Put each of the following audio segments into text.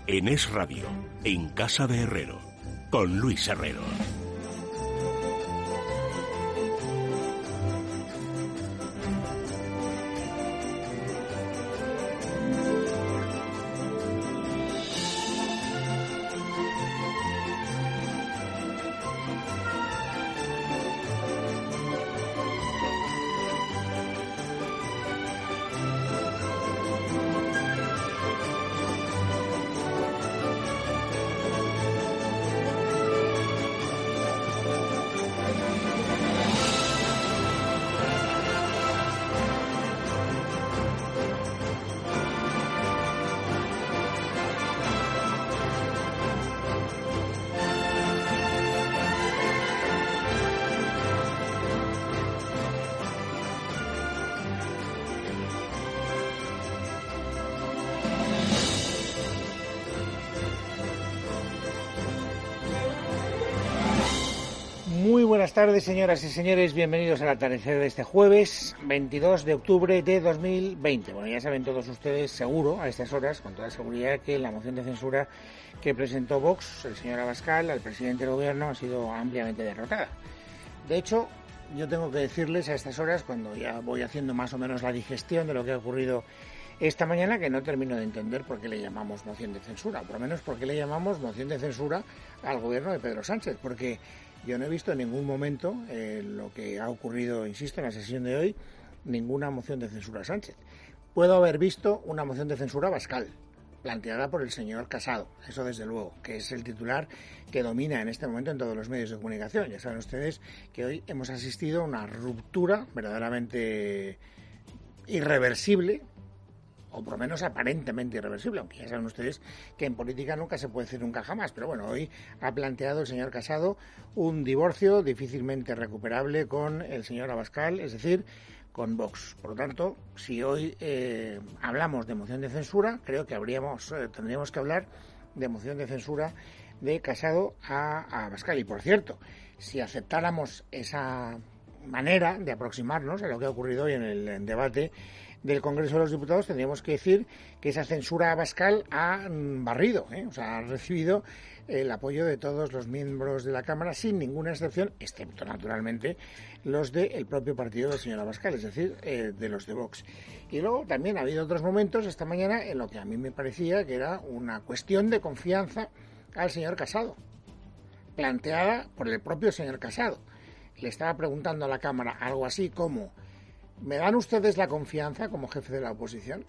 En Es Radio, en Casa de Herrero, con Luis Herrero. Buenas tardes, señoras y señores, bienvenidos al atardecer de este jueves 22 de octubre de 2020. Bueno, ya saben todos ustedes, seguro, a estas horas, con toda seguridad, que la moción de censura que presentó Vox, el señor Abascal, al presidente del gobierno, ha sido ampliamente derrotada. De hecho, yo tengo que decirles a estas horas, cuando ya voy haciendo más o menos la digestión de lo que ha ocurrido esta mañana, que no termino de entender por qué le llamamos moción de censura, por lo menos por qué le llamamos moción de censura al gobierno de Pedro Sánchez, porque yo no he visto en ningún momento lo que ha ocurrido, insisto, en la sesión de hoy, ninguna moción de censura a Sánchez. Puedo haber visto una moción de censura a Abascal, planteada por el señor Casado, eso desde luego, que es el titular que domina en este momento en todos los medios de comunicación. Ya saben ustedes que hoy hemos asistido a una ruptura verdaderamente irreversible, o por lo menos aparentemente irreversible, aunque ya saben ustedes que en política nunca se puede decir nunca jamás, pero bueno, hoy ha planteado el señor Casado un divorcio difícilmente recuperable con el señor Abascal, es decir, con Vox. Por lo tanto, si hoy hablamos de moción de censura, creo que tendríamos que hablar de moción de censura de Casado a Abascal. Y por cierto, si aceptáramos esa manera de aproximarnos a lo que ha ocurrido hoy en el debate del Congreso de los Diputados, tendríamos que decir que esa censura a Abascal ha barrido, o sea, ha recibido el apoyo de todos los miembros de la Cámara, sin ninguna excepción, excepto, naturalmente, los del propio partido del señor Abascal, es decir, de los de Vox. Y luego también ha habido otros momentos esta mañana en lo que a mí me parecía que era una cuestión de confianza al señor Casado, planteada por el propio señor Casado. Le estaba preguntando a la Cámara algo así como: ¿me dan ustedes la confianza como jefe de la oposición?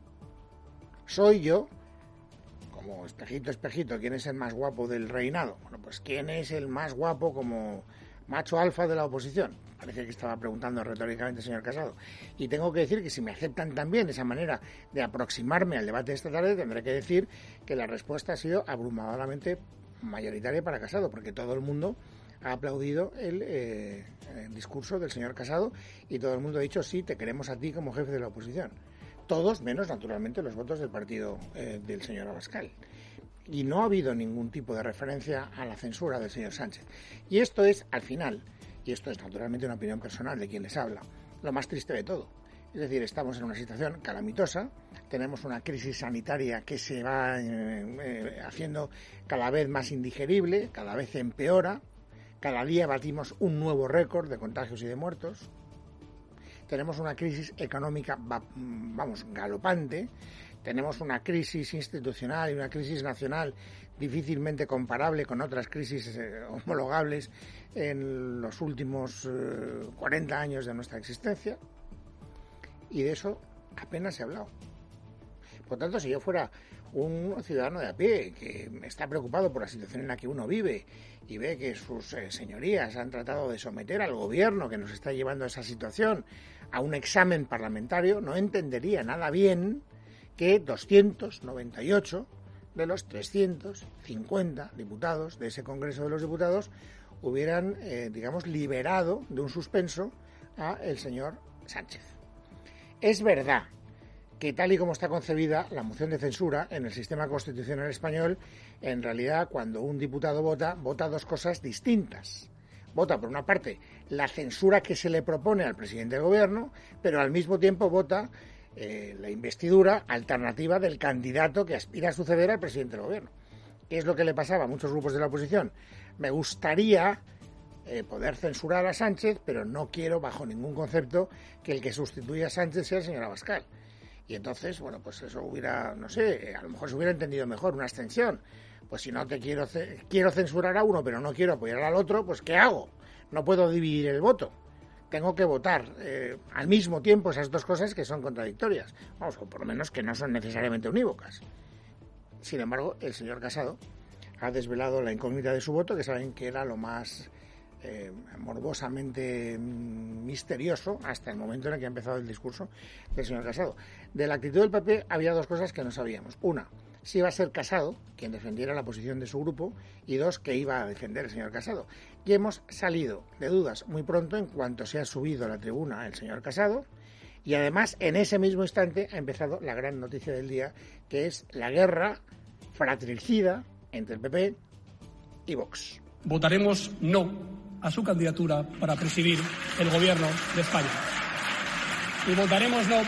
Soy yo, como espejito, espejito, ¿quién es el más guapo del reinado? Bueno, pues ¿quién es el más guapo como macho alfa de la oposición? Parece que estaba preguntando retóricamente el señor Casado. Y tengo que decir que si me aceptan también esa manera de aproximarme al debate de esta tarde, tendré que decir que la respuesta ha sido abrumadoramente mayoritaria para Casado, porque todo el mundo ha aplaudido el discurso del señor Casado y todo el mundo ha dicho: sí, te queremos a ti como jefe de la oposición. Todos menos, naturalmente, los votos del partido del señor Abascal. Y no ha habido ningún tipo de referencia a la censura del señor Sánchez. Y esto es, al final, y esto es naturalmente una opinión personal de quien les habla, lo más triste de todo. Es decir, estamos en una situación calamitosa, tenemos una crisis sanitaria que se va haciendo cada vez más indigerible, cada vez empeora. Cada día batimos un nuevo récord de contagios y de muertos. Tenemos una crisis económica, galopante. Tenemos una crisis institucional y una crisis nacional difícilmente comparable con otras crisis homologables en los últimos 40 años de nuestra existencia. Y de eso apenas se ha hablado. Por tanto, si yo fuera un ciudadano de a pie que está preocupado por la situación en la que uno vive y ve que sus señorías han tratado de someter al gobierno que nos está llevando a esa situación a un examen parlamentario, no entendería nada bien que 298 de los 350 diputados de ese Congreso de los Diputados hubieran, liberado de un suspenso a el señor Sánchez. Es verdad que tal y como está concebida la moción de censura en el sistema constitucional español, en realidad cuando un diputado vota dos cosas distintas. Vota, por una parte, la censura que se le propone al presidente del gobierno, pero al mismo tiempo vota la investidura alternativa del candidato que aspira a suceder al presidente del gobierno. ¿Qué es lo que le pasaba a muchos grupos de la oposición? Me gustaría poder censurar a Sánchez, pero no quiero bajo ningún concepto que el que sustituya a Sánchez sea el señor Abascal. Y entonces, bueno, pues eso hubiera, no sé, a lo mejor se hubiera entendido mejor, una abstención. Pues si no te quiero censurar a uno, pero no quiero apoyar al otro, pues ¿qué hago? No puedo dividir el voto. Tengo que votar al mismo tiempo esas dos cosas que son contradictorias. Vamos, o por lo menos que no son necesariamente unívocas. Sin embargo, el señor Casado ha desvelado la incógnita de su voto, que saben que era lo más morbosamente misterioso hasta el momento en el que ha empezado el discurso del señor Casado. De la actitud del PP había dos cosas que no sabíamos. Una, si iba a ser Casado quien defendiera la posición de su grupo, y dos, que iba a defender el señor Casado. Y hemos salido de dudas muy pronto en cuanto se ha subido a la tribuna el señor Casado, y además en ese mismo instante ha empezado la gran noticia del día, que es la guerra fratricida entre el PP y Vox. Votaremos no a su candidatura para presidir el gobierno de España. Y votaremos no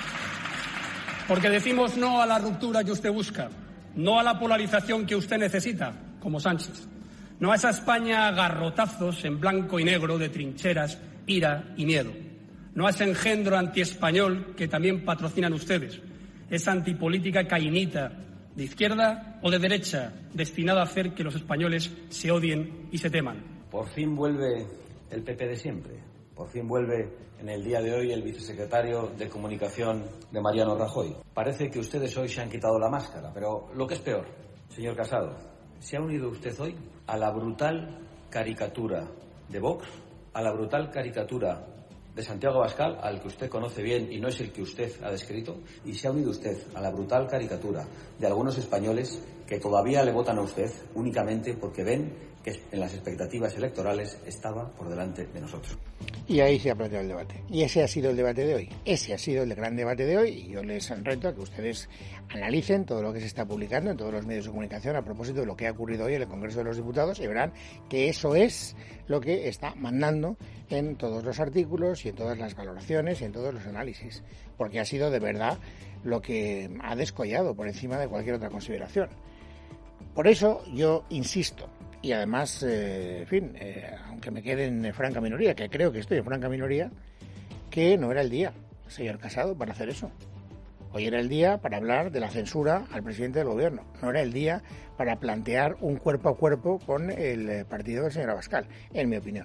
porque decimos no a la ruptura que usted busca, no a la polarización que usted necesita, como Sánchez, no a esa España a garrotazos en blanco y negro de trincheras, ira y miedo, no a ese engendro antiespañol que también patrocinan ustedes, esa antipolítica caínita de izquierda o de derecha, destinada a hacer que los españoles se odien y se teman. Por fin vuelve el PP de siempre. Por fin vuelve en el día de hoy el vicesecretario de Comunicación de Mariano Rajoy. Parece que ustedes hoy se han quitado la máscara, pero lo que es peor, señor Casado, ¿se ha unido usted hoy a la brutal caricatura de Vox, a la brutal caricatura de Santiago Abascal, al que usted conoce bien y no es el que usted ha descrito, y se ha unido usted a la brutal caricatura de algunos españoles que todavía le votan a usted únicamente porque ven que en las expectativas electorales estaba por delante de nosotros? Y ahí se ha planteado el debate. Y ese ha sido el debate de hoy. Ese ha sido el gran debate de hoy, y yo les reto a que ustedes analicen todo lo que se está publicando en todos los medios de comunicación a propósito de lo que ha ocurrido hoy en el Congreso de los Diputados, y verán que eso es lo que está mandando en todos los artículos y en todas las valoraciones y en todos los análisis, porque ha sido de verdad lo que ha descollado por encima de cualquier otra consideración. Por eso yo insisto, y además, aunque me quede en franca minoría, que creo que estoy en franca minoría, que no era el día, señor Casado, para hacer eso. Hoy era el día para hablar de la censura al presidente del gobierno. No era el día para plantear un cuerpo a cuerpo con el partido del señor Abascal, en mi opinión.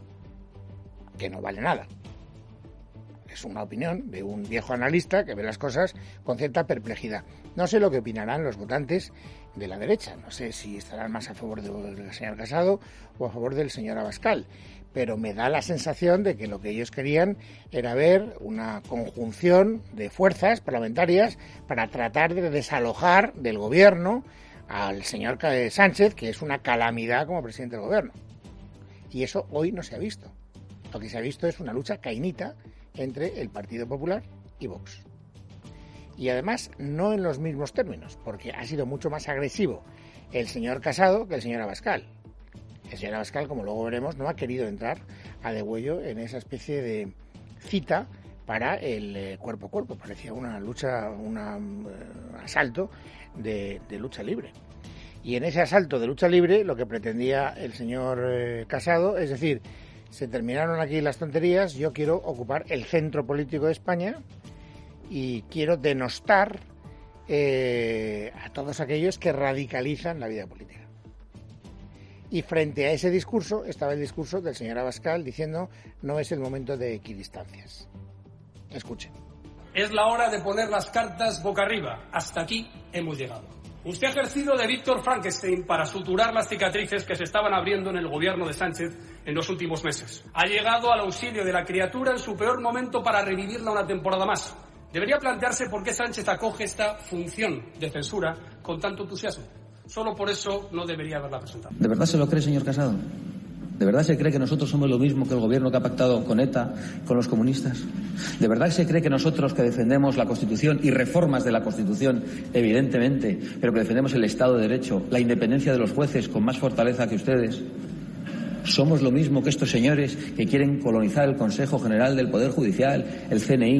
Que no vale nada. Es una opinión de un viejo analista que ve las cosas con cierta perplejidad. No sé lo que opinarán los votantes de la derecha. No sé si estarán más a favor del señor Casado o a favor del señor Abascal. Pero me da la sensación de que lo que ellos querían era ver una conjunción de fuerzas parlamentarias para tratar de desalojar del gobierno al señor Sánchez, que es una calamidad como presidente del gobierno. Y eso hoy no se ha visto. Lo que se ha visto es una lucha caínita entre el Partido Popular y Vox. Y además no en los mismos términos, porque ha sido mucho más agresivo el señor Casado que el señor Abascal. El señor Abascal, como luego veremos, no ha querido entrar a degüello en esa especie de cita para el cuerpo a cuerpo. Parecía una lucha, un asalto de lucha libre. Y en ese asalto de lucha libre lo que pretendía el señor Casado es decir, se terminaron aquí las tonterías, yo quiero ocupar el centro político de España y quiero denostar a todos aquellos que radicalizan la vida política. Y frente a ese discurso estaba el discurso del señor Abascal diciendo no es el momento de equidistancias. Escuchen. Es la hora de poner las cartas boca arriba. Hasta aquí hemos llegado. Usted ha ejercido de Víctor Frankenstein para suturar las cicatrices que se estaban abriendo en el gobierno de Sánchez en los últimos meses. Ha llegado al auxilio de la criatura en su peor momento para revivirla una temporada más. Debería plantearse por qué Sánchez acoge esta función de censura con tanto entusiasmo. Solo por eso no debería haberla presentado. ¿De verdad se lo cree, señor Casado? ¿De verdad se cree que nosotros somos lo mismo que el gobierno que ha pactado con ETA, con los comunistas? ¿De verdad se cree que nosotros que defendemos la Constitución y reformas de la Constitución, evidentemente, pero que defendemos el Estado de Derecho, la independencia de los jueces con más fortaleza que ustedes, somos lo mismo que estos señores que quieren colonizar el Consejo General del Poder Judicial, el CNI,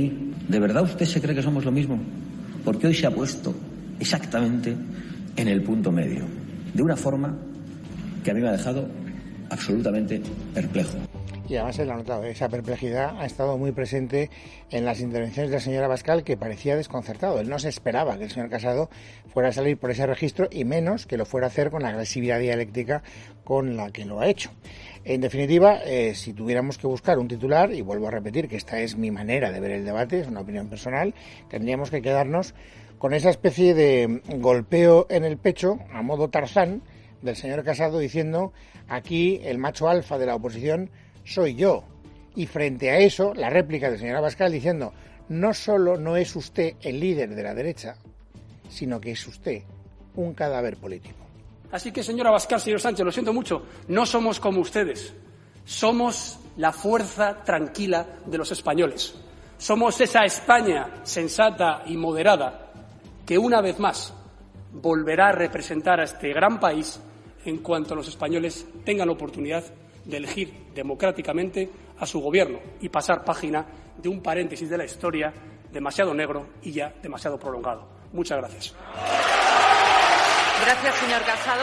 ¿De verdad usted se cree que somos lo mismo? Porque hoy se ha puesto exactamente en el punto medio, de una forma que a mí me ha dejado absolutamente perplejo. Y además él ha notado, esa perplejidad ha estado muy presente en las intervenciones de la señora Abascal, que parecía desconcertado. Él no se esperaba que el señor Casado fuera a salir por ese registro, y menos que lo fuera a hacer con la agresividad dialéctica con la que lo ha hecho. En definitiva, si tuviéramos que buscar un titular, y vuelvo a repetir que esta es mi manera de ver el debate, es una opinión personal, tendríamos que quedarnos con esa especie de golpeo en el pecho, a modo Tarzán, del señor Casado diciendo: aquí el macho alfa de la oposición soy yo. Y frente a eso, la réplica del señor Abascal diciendo: no solo no es usted el líder de la derecha, sino que es usted un cadáver político. Así que, señor Abascal, señor Sánchez, lo siento mucho, no somos como ustedes. Somos la fuerza tranquila de los españoles. Somos esa España sensata y moderada que, una vez más, volverá a representar a este gran país en cuanto los españoles tengan la oportunidad de elegir democráticamente a su gobierno y pasar página de un paréntesis de la historia demasiado negro y ya demasiado prolongado. Muchas gracias. Gracias, señor Casado.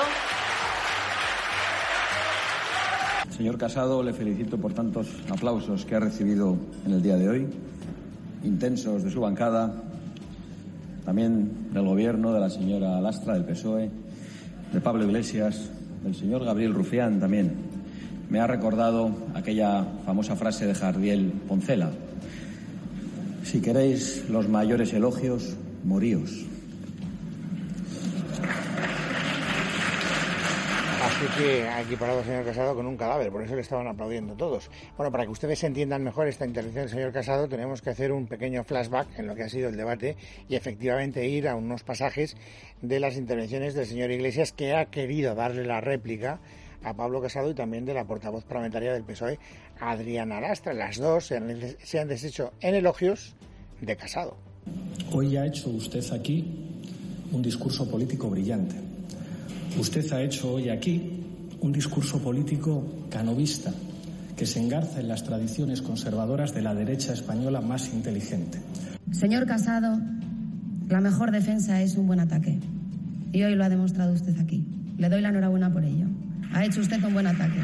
Señor Casado, le felicito por tantos aplausos que ha recibido en el día de hoy, intensos de su bancada, también del Gobierno, de la señora Lastra, del PSOE, de Pablo Iglesias, del señor Gabriel Rufián también. Me ha recordado aquella famosa frase de Jardiel Poncela: si queréis los mayores elogios, moríos. Así que ha equiparado al señor Casado con un cadáver, por eso le estaban aplaudiendo todos. Bueno, para que ustedes entiendan mejor esta intervención del señor Casado, tenemos que hacer un pequeño flashback en lo que ha sido el debate y efectivamente ir a unos pasajes de las intervenciones del señor Iglesias, que ha querido darle la réplica a Pablo Casado, y también de la portavoz parlamentaria del PSOE, Adriana Lastra. Las dos se han deshecho en elogios de Casado. Hoy ha hecho usted aquí un discurso político brillante. Usted ha hecho hoy aquí un discurso político canovista, que se engarza en las tradiciones conservadoras de la derecha española más inteligente. Señor Casado, la mejor defensa es un buen ataque. Y hoy lo ha demostrado usted aquí. Le doy la enhorabuena por ello. Ha hecho usted un buen ataque.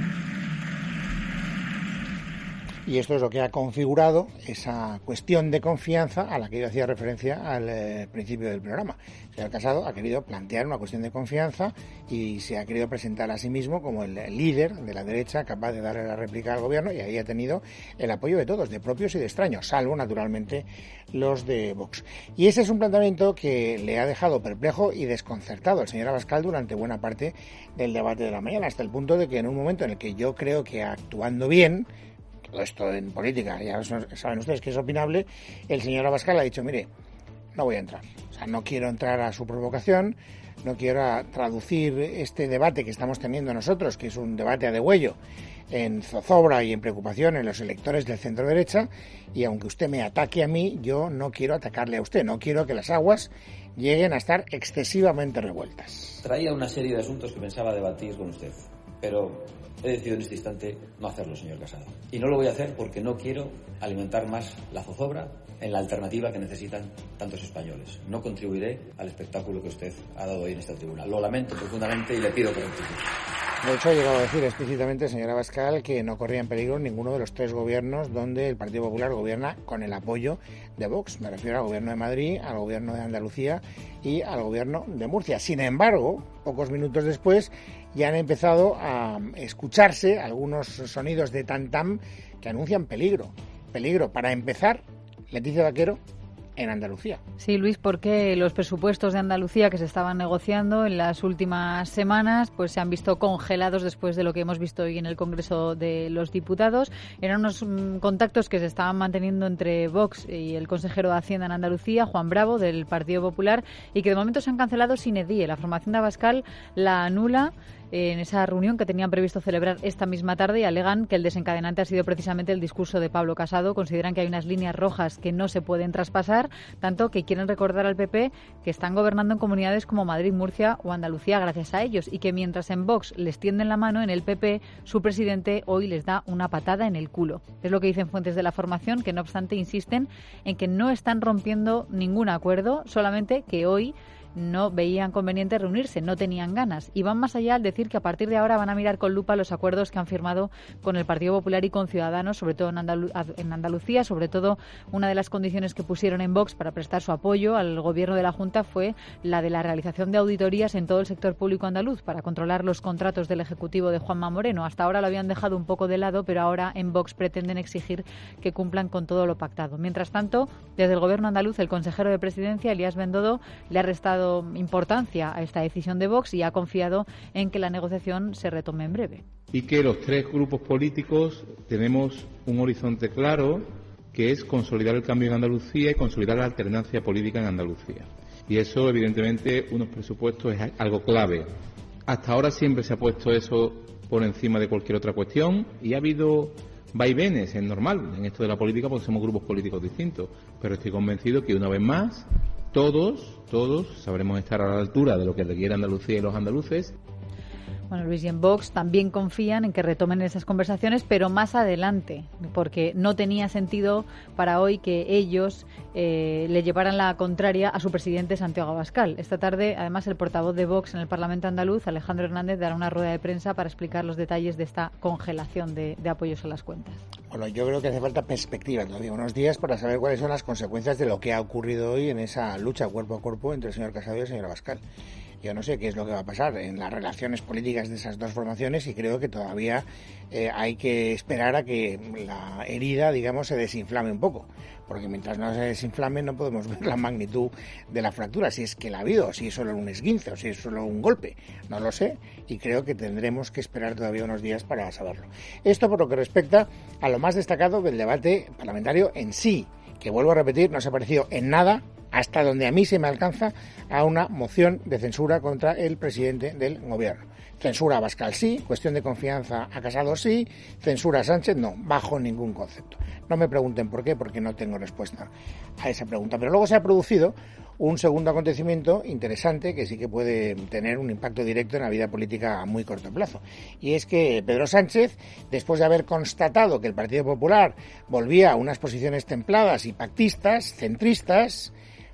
Y esto es lo que ha configurado esa cuestión de confianza a la que yo hacía referencia al principio del programa. El señor Casado ha querido plantear una cuestión de confianza y se ha querido presentar a sí mismo como el líder de la derecha, capaz de darle la réplica al gobierno, y ahí ha tenido el apoyo de todos, de propios y de extraños, salvo naturalmente los de Vox. Y ese es un planteamiento que le ha dejado perplejo y desconcertado al señor Abascal durante buena parte del debate de la mañana, hasta el punto de que en un momento en el que yo creo que, actuando bien, todo esto en política, ya saben ustedes que es opinable, el señor Abascal ha dicho: mire, no voy a entrar, o sea, no quiero entrar a su provocación, no quiero traducir este debate que estamos teniendo nosotros, que es un debate a degüello, en zozobra y en preocupación en los electores del centro derecha, y aunque usted me ataque a mí, yo no quiero atacarle a usted, no quiero que las aguas lleguen a estar excesivamente revueltas. Traía una serie de asuntos que pensaba debatir con usted, pero he decidido en este instante no hacerlo, señor Casado. Y no lo voy a hacer porque no quiero alimentar más la zozobra en la alternativa que necesitan tantos españoles. No contribuiré al espectáculo que usted ha dado hoy en esta tribuna. Lo lamento profundamente y le pido que rectifique. De hecho, ha llegado a decir explícitamente, señor Abascal, que no corría en peligro ninguno de los tres gobiernos donde el Partido Popular gobierna con el apoyo de Vox. Me refiero al gobierno de Madrid, al gobierno de Andalucía y al gobierno de Murcia. Sin embargo, pocos minutos después ya han empezado a escucharse algunos sonidos de tam-tam que anuncian peligro. Peligro, para empezar, Leticia Vaquero, en Andalucía. Sí, Luis, porque los presupuestos de Andalucía que se estaban negociando en las últimas semanas pues se han visto congelados después de lo que hemos visto hoy en el Congreso de los Diputados. Eran unos contactos que se estaban manteniendo entre Vox y el consejero de Hacienda en Andalucía, Juan Bravo, del Partido Popular, y que de momento se han cancelado sine die. La formación de Abascal la anula en esa reunión que tenían previsto celebrar esta misma tarde y alegan que el desencadenante ha sido precisamente el discurso de Pablo Casado. Consideran que hay unas líneas rojas que no se pueden traspasar, tanto que quieren recordar al PP que están gobernando en comunidades como Madrid, Murcia o Andalucía gracias a ellos, y que mientras en Vox les tienden la mano, en el PP su presidente hoy les da una patada en el culo. Es lo que dicen fuentes de la formación, que no obstante insisten en que no están rompiendo ningún acuerdo, solamente que hoy no veían conveniente reunirse, no tenían ganas. Y van más allá al decir que a partir de ahora van a mirar con lupa los acuerdos que han firmado con el Partido Popular y con Ciudadanos, sobre todo en Andalucía. Sobre todo, una de las condiciones que pusieron en Vox para prestar su apoyo al gobierno de la Junta fue la de la realización de auditorías en todo el sector público andaluz para controlar los contratos del Ejecutivo de Juanma Moreno. Hasta ahora lo habían dejado un poco de lado, pero ahora en Vox pretenden exigir que cumplan con todo lo pactado. Mientras tanto, desde el gobierno andaluz, el consejero de Presidencia, Elías Bendodo, le ha restado importancia a esta decisión de Vox y ha confiado en que la negociación se retome en breve. Y que los tres grupos políticos tenemos un horizonte claro, que es consolidar el cambio en Andalucía y consolidar la alternancia política en Andalucía. Y eso, evidentemente, unos presupuestos es algo clave. Hasta ahora siempre se ha puesto eso por encima de cualquier otra cuestión y ha habido vaivenes, es normal en esto de la política porque somos grupos políticos distintos, pero estoy convencido que una vez más todos sabremos estar a la altura de lo que requiere Andalucía y los andaluces. Bueno, Luis, y en Vox también confían en que retomen esas conversaciones, pero más adelante, porque no tenía sentido para hoy que ellos le llevaran la contraria a su presidente Santiago Abascal. Esta tarde, además, el portavoz de Vox en el Parlamento andaluz, Alejandro Hernández, dará una rueda de prensa para explicar los detalles de esta congelación de apoyos a las cuentas. Bueno, yo creo que hace falta perspectiva todavía, unos días, para saber cuáles son las consecuencias de lo que ha ocurrido hoy en esa lucha cuerpo a cuerpo entre el señor Casado y el señor Abascal. Yo no sé qué es lo que va a pasar en las relaciones políticas de esas dos formaciones y creo que todavía hay que esperar a que la herida, digamos, se desinflame un poco. Porque mientras no se desinflame no podemos ver la magnitud de la fractura, si es que la ha habido, si es solo un esguince o si es solo un golpe. No lo sé y creo que tendremos que esperar todavía unos días para saberlo. Esto por lo que respecta a lo más destacado del debate parlamentario en sí, que vuelvo a repetir, no se ha parecido en nada, hasta donde a mí se me alcanza, a una moción de censura contra el presidente del gobierno. Censura a Abascal sí, cuestión de confianza a Casado sí, censura a Sánchez no, bajo ningún concepto. No me pregunten por qué, porque no tengo respuesta a esa pregunta. Pero luego se ha producido un segundo acontecimiento interesante que sí que puede tener un impacto directo en la vida política a muy corto plazo. Y es que Pedro Sánchez, después de haber constatado que el Partido Popular volvía a unas posiciones templadas y pactistas, centristas,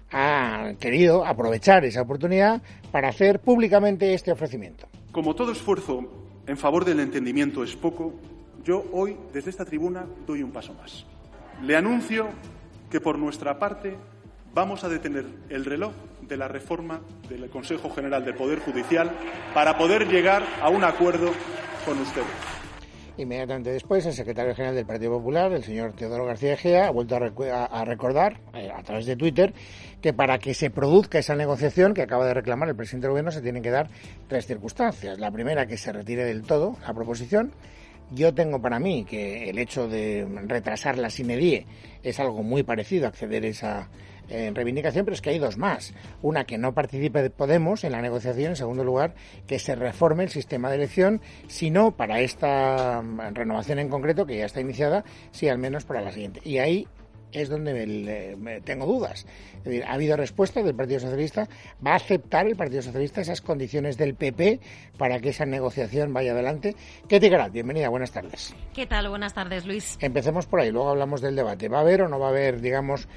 ha querido aprovechar esa oportunidad para hacer públicamente este ofrecimiento. Como todo esfuerzo en favor del entendimiento es poco, yo hoy, desde esta tribuna, doy un paso más. Le anuncio que, por nuestra parte, vamos a detener el reloj de la reforma del Consejo General del Poder Judicial para poder llegar a un acuerdo con ustedes. Inmediatamente después, el secretario general del Partido Popular, el señor Teodoro García Egea, ha vuelto a recordar, a través de Twitter, que para que se produzca esa negociación que acaba de reclamar el presidente del Gobierno se tienen que dar tres circunstancias. La primera, que se retire del todo la proposición. Yo tengo para mí que el hecho de retrasar la sine die es algo muy parecido a acceder a esa reivindicación, pero es que hay dos más. Una, que no participe Podemos en la negociación. En segundo lugar, que se reforme el sistema de elección, si no para esta renovación en concreto, que ya está iniciada, sí al menos para la siguiente. Y ahí es donde tengo dudas. Es decir, ha habido respuesta del Partido Socialista. ¿Va a aceptar el Partido Socialista esas condiciones del PP para que esa negociación vaya adelante? Ketty Garat, bienvenida, buenas tardes. ¿Qué tal? Buenas tardes, Luis. Empecemos por ahí, luego hablamos del debate. ¿Va a haber o no va a haber, digamos,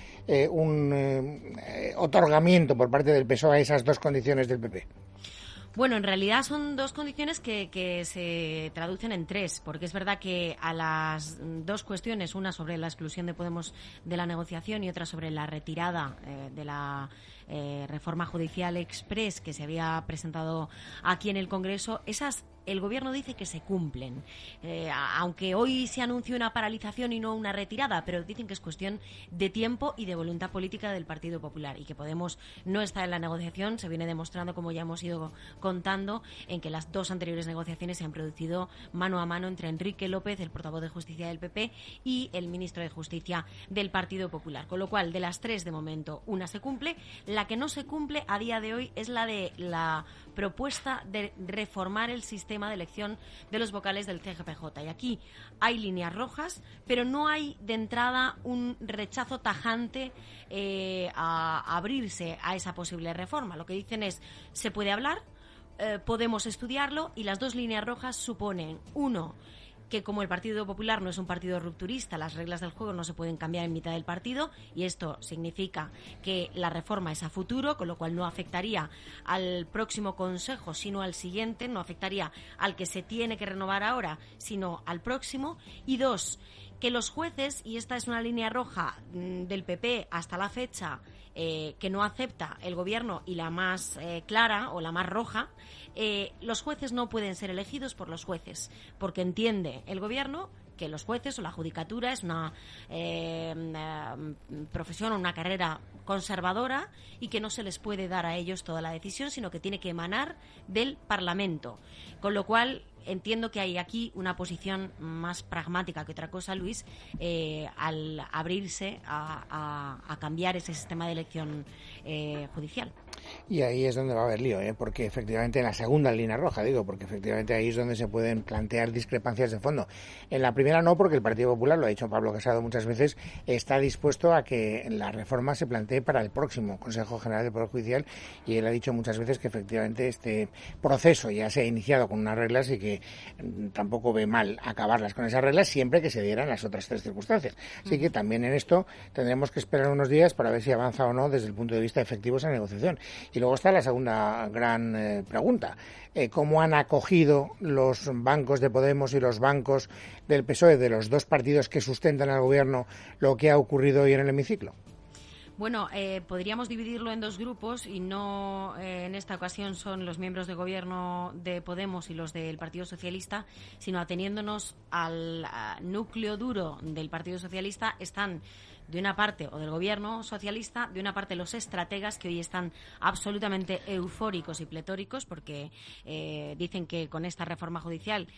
un otorgamiento por parte del PSOE a esas dos condiciones del PP? Bueno, en realidad son dos condiciones que se traducen en tres, porque es verdad que a las dos cuestiones, una sobre la exclusión de Podemos de la negociación y otra sobre la retirada de la reforma judicial express que se había presentado aquí en el Congreso, esas el Gobierno dice que se cumplen, aunque hoy se anunció una paralización y no una retirada, pero dicen que es cuestión de tiempo y de voluntad política del Partido Popular y que Podemos no está en la negociación. Se viene demostrando, como ya hemos ido contando en que las dos anteriores negociaciones se han producido mano a mano entre Enrique López, el portavoz de Justicia del PP, y el ministro de Justicia del Partido Popular. Con lo cual, de las tres, de momento, una se cumple. La que no se cumple a día de hoy es la de la propuesta de reformar el sistema de elección de los vocales del CGPJ. Y aquí hay líneas rojas, pero no hay de entrada un rechazo tajante a abrirse a esa posible reforma. Lo que dicen es, se puede hablar, podemos estudiarlo, y las dos líneas rojas suponen, uno, que como el Partido Popular no es un partido rupturista, las reglas del juego no se pueden cambiar en mitad del partido, y esto significa que la reforma es a futuro, con lo cual no afectaría al próximo Consejo, sino al siguiente, no afectaría al que se tiene que renovar ahora, sino al próximo. Y dos, que los jueces, y esta es una línea roja del PP hasta la fecha, que no acepta el Gobierno, y la más clara o la más roja, los jueces no pueden ser elegidos por los jueces, porque entiende el Gobierno que los jueces o la judicatura es una profesión o una carrera conservadora y que no se les puede dar a ellos toda la decisión, sino que tiene que emanar del Parlamento. Con lo cual, entiendo que hay aquí una posición más pragmática que otra cosa, Luis, al abrirse a cambiar ese sistema de elección judicial. Y ahí es donde va a haber lío, porque efectivamente en la segunda línea roja, porque efectivamente ahí es donde se pueden plantear discrepancias de fondo. En la primera no, porque el Partido Popular, lo ha dicho Pablo Casado muchas veces, está dispuesto a que la reforma se plantee para el próximo Consejo General del Poder Judicial, y él ha dicho muchas veces que efectivamente este proceso ya se ha iniciado con unas reglas y que tampoco ve mal acabarlas con esas reglas siempre que se dieran las otras tres circunstancias. Así que también en esto tendremos que esperar unos días para ver si avanza o no desde el punto de vista efectivo esa negociación. Y luego está la segunda gran pregunta. ¿Cómo han acogido los bancos de Podemos y los bancos del PSOE, de los dos partidos que sustentan al Gobierno, lo que ha ocurrido hoy en el hemiciclo? Bueno, podríamos dividirlo en dos grupos, y no en esta ocasión son los miembros de gobierno de Podemos y los del Partido Socialista, sino ateniéndonos al núcleo duro del Partido Socialista. Están de una parte, o del gobierno socialista, de una parte los estrategas, que hoy están absolutamente eufóricos y pletóricos porque dicen que con esta reforma judicial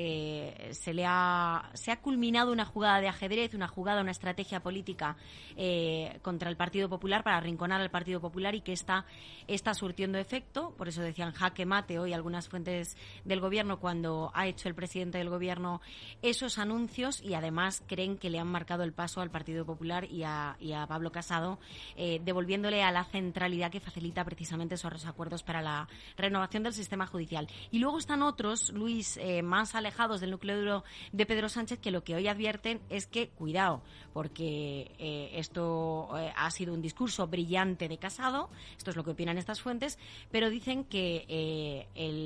se ha culminado una jugada de ajedrez, una estrategia política contra el Partido Popular, para arrinconar al Partido Popular, y que está surtiendo efecto. Por eso decían jaque mate hoy algunas fuentes del gobierno cuando ha hecho el presidente del gobierno esos anuncios, y además creen que le han marcado el paso al Partido Popular y a Pablo Casado, devolviéndole a la centralidad que facilita precisamente esos acuerdos para la renovación del sistema judicial. Y luego están otros, Luis, más alejados del núcleo duro de Pedro Sánchez, que lo que hoy advierten es que, cuidado, porque esto ha sido un discurso brillante de Casado, esto es lo que opinan estas fuentes, pero dicen que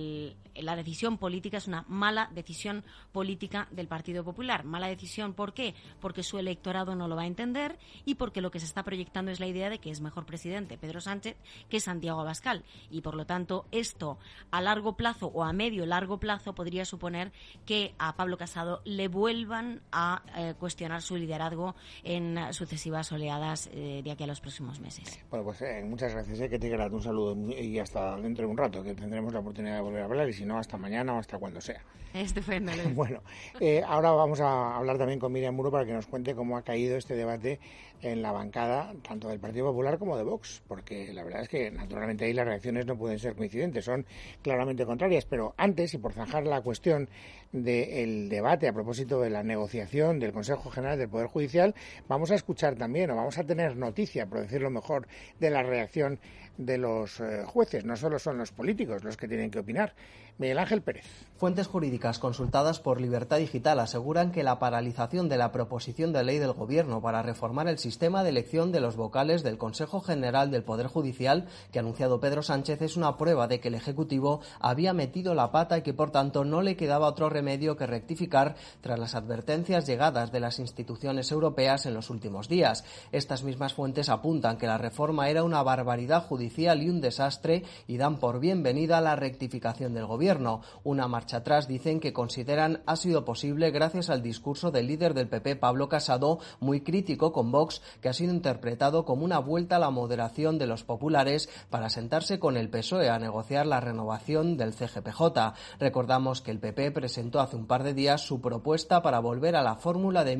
la decisión política es una mala decisión política del Partido Popular. Mala decisión, ¿por qué? Porque su electorado no lo va a entender, y porque lo que se está proyectando es la idea de que es mejor presidente Pedro Sánchez que Santiago Abascal, y por lo tanto esto a largo plazo o a medio largo plazo podría suponer que a Pablo Casado le vuelvan a cuestionar su liderazgo en sucesivas oleadas de aquí a los próximos meses. Bueno, pues muchas gracias, que te un saludo, y hasta dentro de un rato, que tendremos la oportunidad de volver a hablar, y si no, hasta mañana o hasta cuando sea. Estupendo, Luis. Bueno, ahora vamos a hablar también con Miriam Muro para que nos cuente cómo ha caído este debate en la bancada tanto del Partido Popular como de Vox, porque la verdad es que naturalmente ahí las reacciones no pueden ser coincidentes, son claramente contrarias. Pero antes, y por zanjar la cuestión del debate a propósito de la negociación del Consejo General del Poder Judicial, vamos a escuchar también, o vamos a tener noticia, por decirlo mejor, de la reacción de los jueces. No solo son los políticos los que tienen que opinar. Miguel Ángel Pérez. Fuentes jurídicas consultadas por Libertad Digital aseguran que la paralización de la proposición de ley del Gobierno para reformar el sistema de elección de los vocales del Consejo General del Poder Judicial, que ha anunciado Pedro Sánchez, es una prueba de que el Ejecutivo había metido la pata y que, por tanto, no le quedaba otro remedio que rectificar tras las advertencias llegadas de las instituciones europeas en los últimos días. Estas mismas fuentes apuntan que la reforma era una barbaridad judicial y un desastre, y dan por bienvenida la rectificación del Gobierno. Una marcha atrás, dicen, que consideran ha sido posible gracias al discurso del líder del PP, Pablo Casado, muy crítico político con Vox que ha sido interpretado como una vuelta a la moderación de los populares para sentarse con el PSOE a negociar la renovación del CGPJ. Recordamos que el PP presentó hace un par de días su propuesta para volver a la fórmula de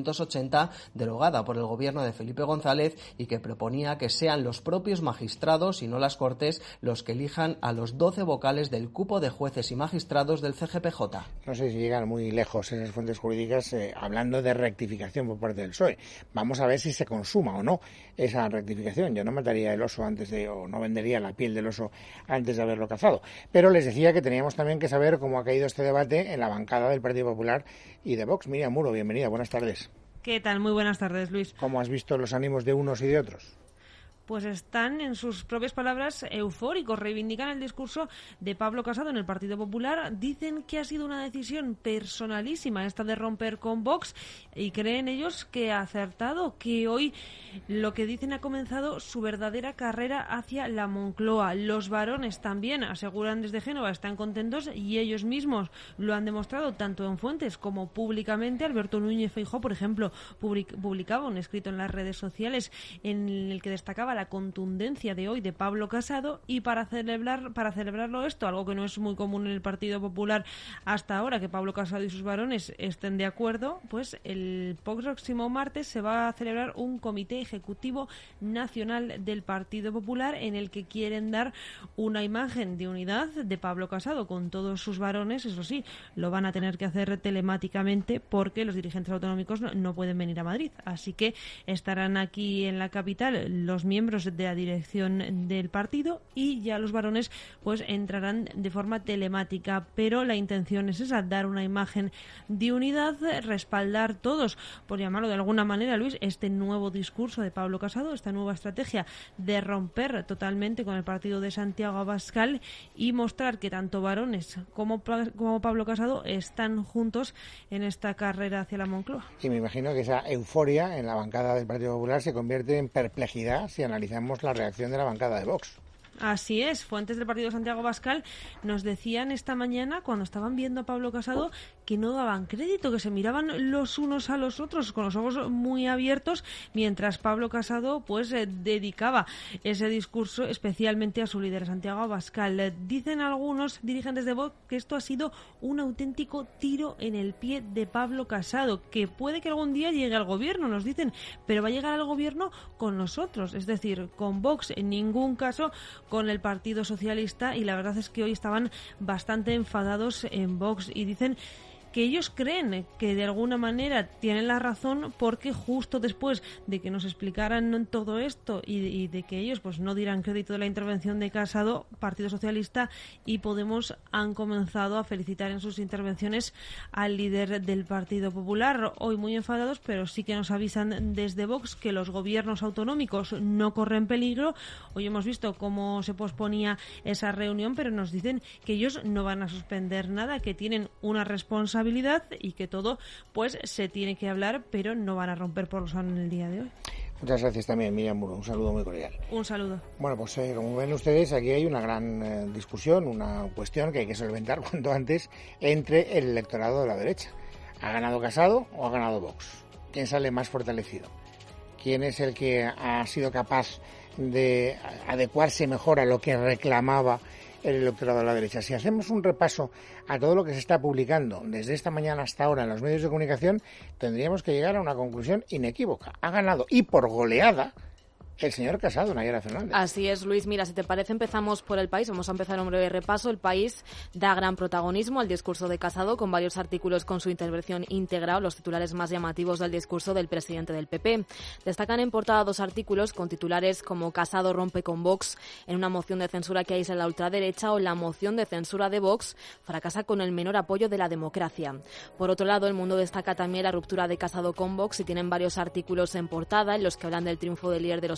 1980 derogada por el gobierno de Felipe González y que proponía que sean los propios magistrados y no las Cortes los que elijan a los 12 vocales del cupo de jueces y magistrados del CGPJ. No sé si llegan muy lejos esas fuentes jurídicas hablando de rectificación por parte del PSOE. Vamos a ver si se consuma o no esa rectificación. Yo no mataría el oso o no vendería la piel del oso antes de haberlo cazado. Pero les decía que teníamos también que saber cómo ha caído este debate en la bancada del Partido Popular y de Vox. Miriam Muro, bienvenida, buenas tardes. ¿Qué tal? Muy buenas tardes, Luis. ¿Cómo has visto los ánimos de unos y de otros? Pues están, en sus propias palabras, eufóricos. Reivindican el discurso de Pablo Casado en el Partido Popular. Dicen que ha sido una decisión personalísima esta de romper con Vox y creen ellos que ha acertado, que hoy lo que dicen ha comenzado su verdadera carrera hacia la Moncloa. Los varones también, aseguran desde Génova, están contentos y ellos mismos lo han demostrado tanto en fuentes como públicamente. Alberto Núñez Feijóo, por ejemplo, publicaba un escrito en las redes sociales en el que destacaba la contundencia de hoy de Pablo Casado y para celebrarlo esto, algo que no es muy común en el Partido Popular hasta ahora, que Pablo Casado y sus varones estén de acuerdo, pues el próximo martes se va a celebrar un comité ejecutivo nacional del Partido Popular en el que quieren dar una imagen de unidad de Pablo Casado con todos sus varones. Eso sí, lo van a tener que hacer telemáticamente porque los dirigentes autonómicos no pueden venir a Madrid, así que estarán aquí en la capital los miembros de la dirección del partido y ya los varones pues entrarán de forma telemática, pero la intención es esa, dar una imagen de unidad, respaldar todos, por llamarlo de alguna manera, Luis, este nuevo discurso de Pablo Casado, esta nueva estrategia de romper totalmente con el partido de Santiago Abascal y mostrar que tanto varones como Pablo Casado están juntos en esta carrera hacia la Moncloa. Y me imagino que esa euforia en la bancada del Partido Popular se convierte en perplejidad si analizamos la reacción de la bancada de Vox. Así es, fuentes del partido Santiago Abascal nos decían esta mañana, cuando estaban viendo a Pablo Casado, que no daban crédito, que se miraban los unos a los otros con los ojos muy abiertos, mientras Pablo Casado pues dedicaba ese discurso especialmente a su líder, Santiago Abascal. Dicen algunos dirigentes de Vox que esto ha sido un auténtico tiro en el pie de Pablo Casado, que puede que algún día llegue al gobierno, nos dicen, pero va a llegar al gobierno con nosotros, es decir, con Vox, en ningún caso con el Partido Socialista, y la verdad es que hoy estaban bastante enfadados en Vox y dicen que ellos creen que de alguna manera tienen la razón porque justo después de que nos explicaran todo esto y de que ellos pues no dieran crédito de la intervención de Casado, Partido Socialista y Podemos han comenzado a felicitar en sus intervenciones al líder del Partido Popular. Hoy muy enfadados, pero sí que nos avisan desde Vox que los gobiernos autonómicos no corren peligro. Hoy hemos visto cómo se posponía esa reunión, pero nos dicen que ellos no van a suspender nada, que tienen una responsabilidad y que todo pues se tiene que hablar, pero no van a romper por los años en el día de hoy. Muchas gracias también, Miriam Muro. Un saludo muy cordial. Un saludo. Bueno, pues como ven ustedes, aquí hay una gran discusión, una cuestión que hay que solventar cuanto antes entre el electorado de la derecha. ¿Ha ganado Casado o ha ganado Vox? ¿Quién sale más fortalecido? ¿Quién es el que ha sido capaz de adecuarse mejor a lo que reclamaba el electorado de la derecha? Si hacemos un repaso a todo lo que se está publicando desde esta mañana hasta ahora en los medios de comunicación, tendríamos que llegar a una conclusión inequívoca. Ha ganado, y por goleada, el señor Casado, Nayara Fernández. Así es, Luis. Mira, si te parece, empezamos por El País. Vamos a empezar un breve repaso. El País da gran protagonismo al discurso de Casado, con varios artículos con su intervención íntegra, los titulares más llamativos del discurso del presidente del PP. Destacan en portada dos artículos con titulares como Casado rompe con Vox en una moción de censura que aísla la ultraderecha, o la moción de censura de Vox fracasa con el menor apoyo de la democracia. Por otro lado, El Mundo destaca también la ruptura de Casado con Vox y tienen varios artículos en portada en los que hablan del triunfo del líder de los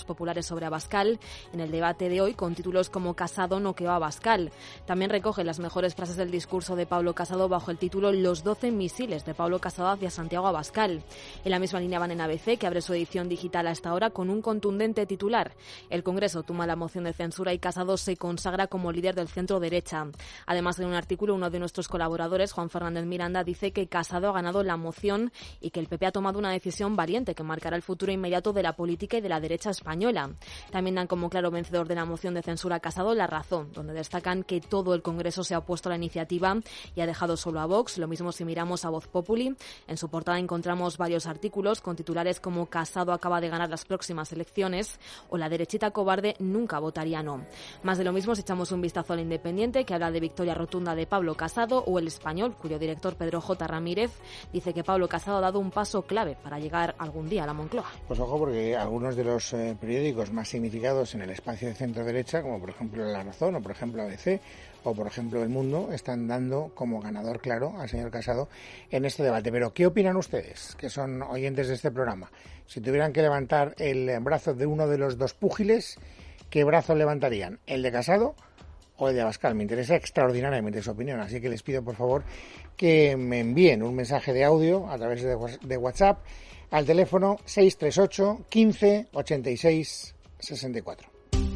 populares sobre Abascal en el debate de hoy, con títulos como Casado noqueó a Abascal. También recoge las mejores frases del discurso de Pablo Casado bajo el título Los 12 misiles de Pablo Casado hacia Santiago Abascal. En la misma línea van en ABC, que abre su edición digital a esta hora con un contundente titular. El Congreso toma la moción de censura y Casado se consagra como líder del centro derecha. Además, en un artículo, uno de nuestros colaboradores, Juan Fernández Miranda, dice que Casado ha ganado la moción y que el PP ha tomado una decisión valiente que marcará el futuro inmediato de la política y de la derecha española. También dan como claro vencedor de la moción de censura a Casado La Razón, donde destacan que todo el Congreso se ha opuesto a la iniciativa y ha dejado solo a Vox. Lo mismo si miramos a Voz Populi. En su portada encontramos varios artículos con titulares como Casado acaba de ganar las próximas elecciones o La derechita cobarde nunca votaría no. Más de lo mismo si echamos un vistazo al Independiente, que habla de victoria rotunda de Pablo Casado, o El Español, cuyo director Pedro J. Ramírez dice que Pablo Casado ha dado un paso clave para llegar algún día a la Moncloa. Pues ojo, porque algunos de los periódicos más significados en el espacio de centro-derecha, como por ejemplo La Razón o por ejemplo ABC o por ejemplo El Mundo, están dando como ganador claro al señor Casado en este debate. Pero ¿qué opinan ustedes, que son oyentes de este programa? Si tuvieran que levantar el brazo de uno de los dos púgiles, ¿qué brazo levantarían? ¿El de Casado o el de Abascal? Me interesa extraordinariamente su opinión, así que les pido por favor que me envíen un mensaje de audio a través de WhatsApp al teléfono 638 15 86 64.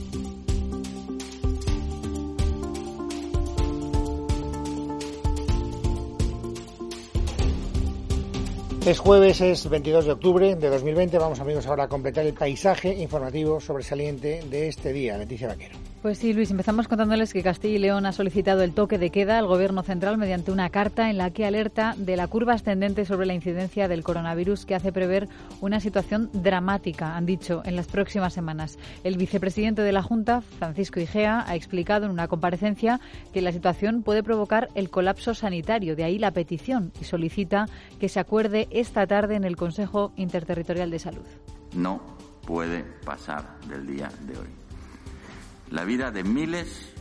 Es jueves, es 22 de octubre de 2020. Vamos, amigos, ahora a completar el paisaje informativo sobresaliente de este día. Leticia Vaquero. Pues sí, Luis, empezamos contándoles que Castilla y León ha solicitado el toque de queda al Gobierno central mediante una carta en la que alerta de la curva ascendente sobre la incidencia del coronavirus, que hace prever una situación dramática, han dicho, en las próximas semanas. El vicepresidente de la Junta, Francisco Igea, ha explicado en una comparecencia que la situación puede provocar el colapso sanitario, de ahí la petición, y solicita que se acuerde esta tarde en el Consejo Interterritorial de Salud. No puede pasar del día de hoy. La vida de miles,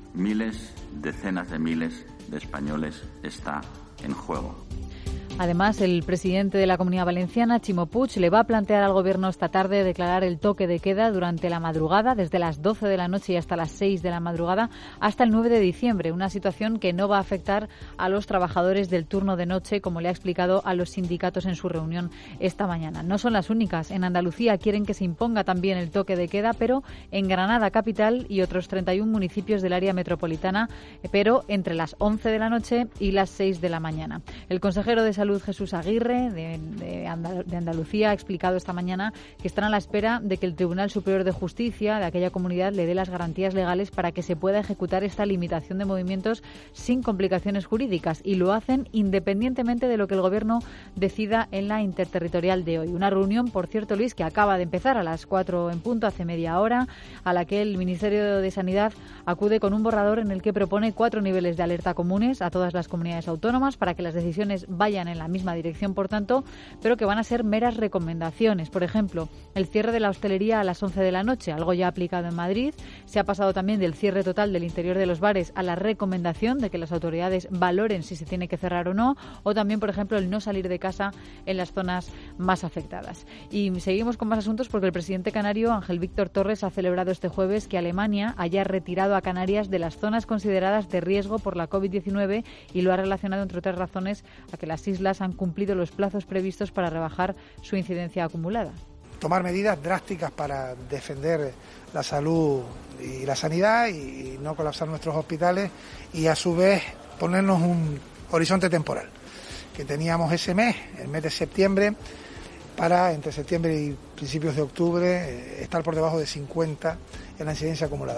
decenas de miles de españoles está en juego. Además, el presidente de la Comunidad Valenciana, Ximo Puig, le va a plantear al Gobierno esta tarde declarar el toque de queda durante la madrugada, desde las 12 de la noche y hasta las 6 de la madrugada, hasta el 9 de diciembre. Una situación que no va a afectar a los trabajadores del turno de noche, como le ha explicado a los sindicatos en su reunión esta mañana. No son las únicas. En Andalucía quieren que se imponga también el toque de queda, pero en Granada capital y otros 31 municipios del área metropolitana, pero entre las 11 de la noche y las 6 de la mañana. El consejero de Salud, Jesús Aguirre, de Andalucía, ha explicado esta mañana que están a la espera de que el Tribunal Superior de Justicia de aquella comunidad le dé las garantías legales para que se pueda ejecutar esta limitación de movimientos sin complicaciones jurídicas, y lo hacen independientemente de lo que el Gobierno decida en la interterritorial de hoy. Una reunión, por cierto, Luis, que acaba de empezar a las 4 en punto, hace media hora, a la que el Ministerio de Sanidad acude con un borrador en el que propone 4 niveles de alerta comunes a todas las comunidades autónomas para que las decisiones vayan en la misma dirección, por tanto, pero que van a ser meras recomendaciones. Por ejemplo, el cierre de la hostelería a las 11 de la noche, algo ya aplicado en Madrid. Se ha pasado también del cierre total del interior de los bares a la recomendación de que las autoridades valoren si se tiene que cerrar o no, o también, por ejemplo, el no salir de casa en las zonas más afectadas. Y seguimos con más asuntos porque el presidente canario, Ángel Víctor Torres, ha celebrado este jueves que Alemania haya retirado a Canarias de las zonas consideradas de riesgo por la COVID-19 y lo ha relacionado, entre otras razones, a que las islas han cumplido los plazos previstos para rebajar su incidencia acumulada. Tomar medidas drásticas para defender la salud y la sanidad y no colapsar nuestros hospitales, y a su vez ponernos un horizonte temporal, que teníamos ese mes, el mes de septiembre, para entre septiembre y principios de octubre estar por debajo de 50 en la incidencia acumulada.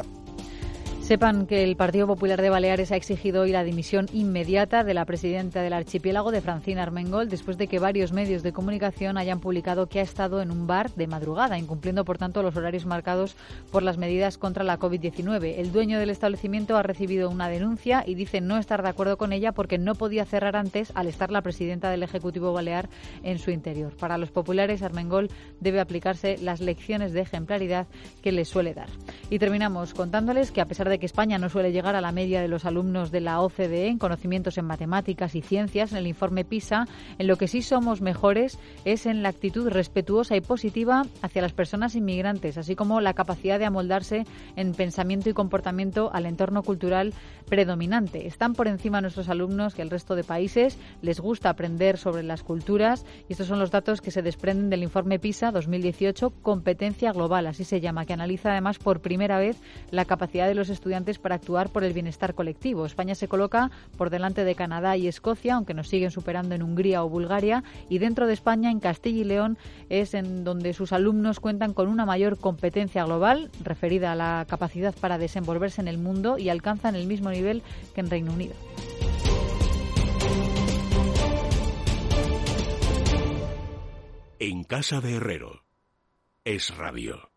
Sepan que el Partido Popular de Baleares ha exigido hoy la dimisión inmediata de la presidenta del archipiélago, de Francina Armengol, después de que varios medios de comunicación hayan publicado que ha estado en un bar de madrugada, incumpliendo por tanto los horarios marcados por las medidas contra la COVID-19. El dueño del establecimiento ha recibido una denuncia y dice no estar de acuerdo con ella porque no podía cerrar antes al estar la presidenta del Ejecutivo Balear en su interior. Para los populares, Armengol debe aplicarse las lecciones de ejemplaridad que le suele dar. Y terminamos contándoles que, a pesar de de que España no suele llegar a la media de los alumnos de la OCDE en conocimientos en matemáticas y ciencias, en el informe PISA, en lo que sí somos mejores es en la actitud respetuosa y positiva hacia las personas inmigrantes, así como la capacidad de amoldarse en pensamiento y comportamiento al entorno cultural predominante. Están por encima nuestros alumnos que el resto de países, les gusta aprender sobre las culturas y estos son los datos que se desprenden del informe PISA 2018, Competencia Global, así se llama, que analiza además por primera vez la capacidad de los estudiantes para actuar por el bienestar colectivo. España se coloca por delante de Canadá y Escocia, aunque nos siguen superando en Hungría o Bulgaria, y dentro de España, en Castilla y León, es en donde sus alumnos cuentan con una mayor competencia global, referida a la capacidad para desenvolverse en el mundo, y alcanzan el mismo nivel que en Reino Unido. En casa de Herrero, Es Radio.